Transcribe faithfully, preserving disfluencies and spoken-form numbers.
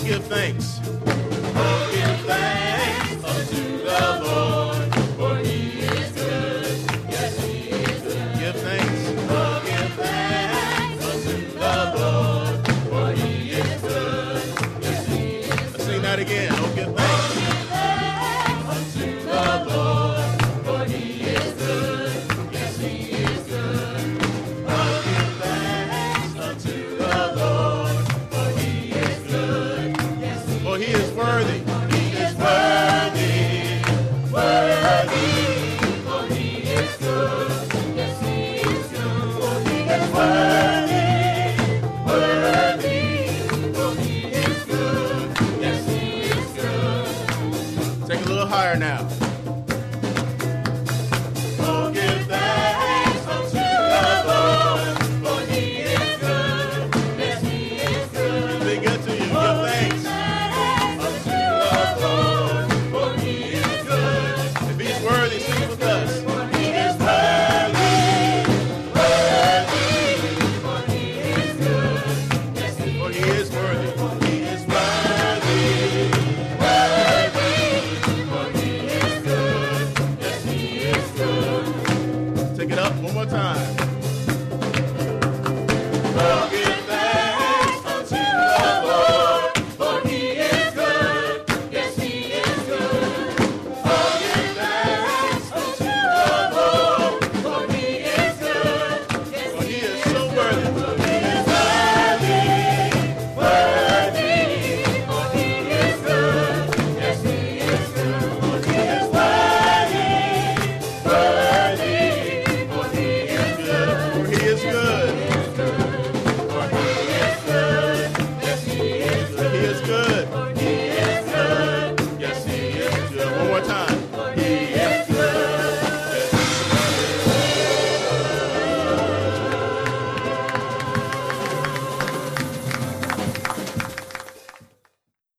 give thanks. Oh, give thanks unto the Lord, for he is good. Yes, he is good. Give thanks. Oh, give thanks unto the Lord, for he is good. Yes, he is good. Let's sing that again. Oh, give thanks. Oh, give thanks unto the Lord, for he is good. Yes, he is good. Oh, give thanks unto the Lord, for he is good. Yes, he is good. For he is worthy. He is worthy. Worthy. For he is good. Yes, he is good. For he is worthy. Worthy. For he is good. Yes, he is good. Take a little higher now. Oh, give thanks unto the Lord, for he is good. Yes, he is good. He's been good to you. Give thanks unto the Lord, for he is good. If he's worthy, sing with us. For he is worthy, worthy. For he is good. Yes, he is. For he is worthy. For he is worthy, worthy. For he is good. Yes, he is good. Take it up one more time.